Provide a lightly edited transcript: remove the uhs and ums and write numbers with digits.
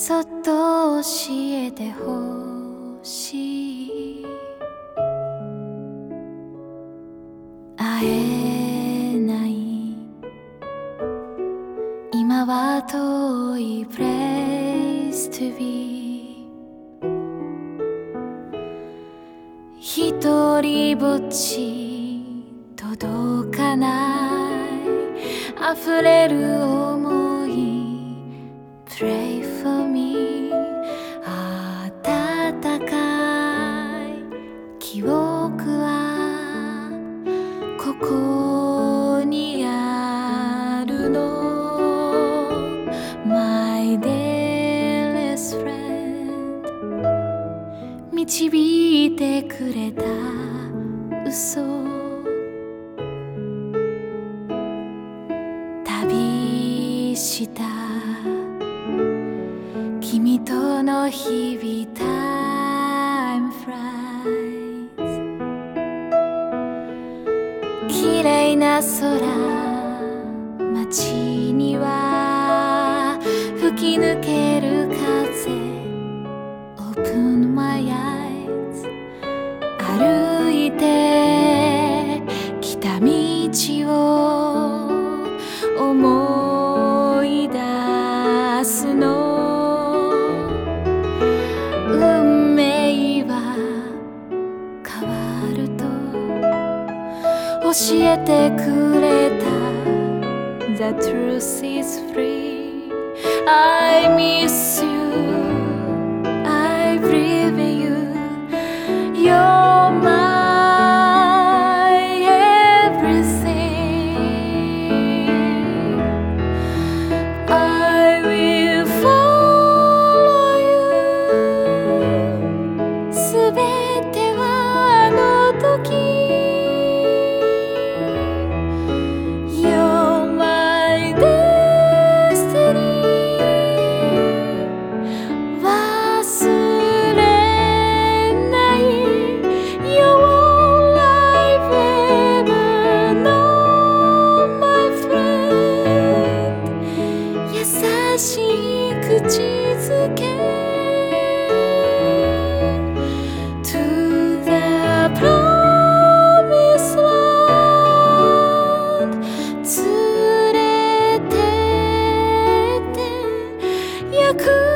そっと教えてほしい。会えない今は遠い place to be。 一人ぼっち届かない溢れる想い Pray for me。 温かい記憶はここにあるの My dearest friend。 導いてくれた嘘、旅した君との日々 Time flies。 綺麗な空街には吹き抜ける風 Open my eyes。 歩いて来た道を思い出すの。運命は変わると教えてくれた The truth is free。 I miss you I breathe you You're my everything。 I will follow you。 すべてはあの時 You're my destiny。 忘れない You're all I've ever known my friend。 優しい口づけ To the promised land。 連れてって約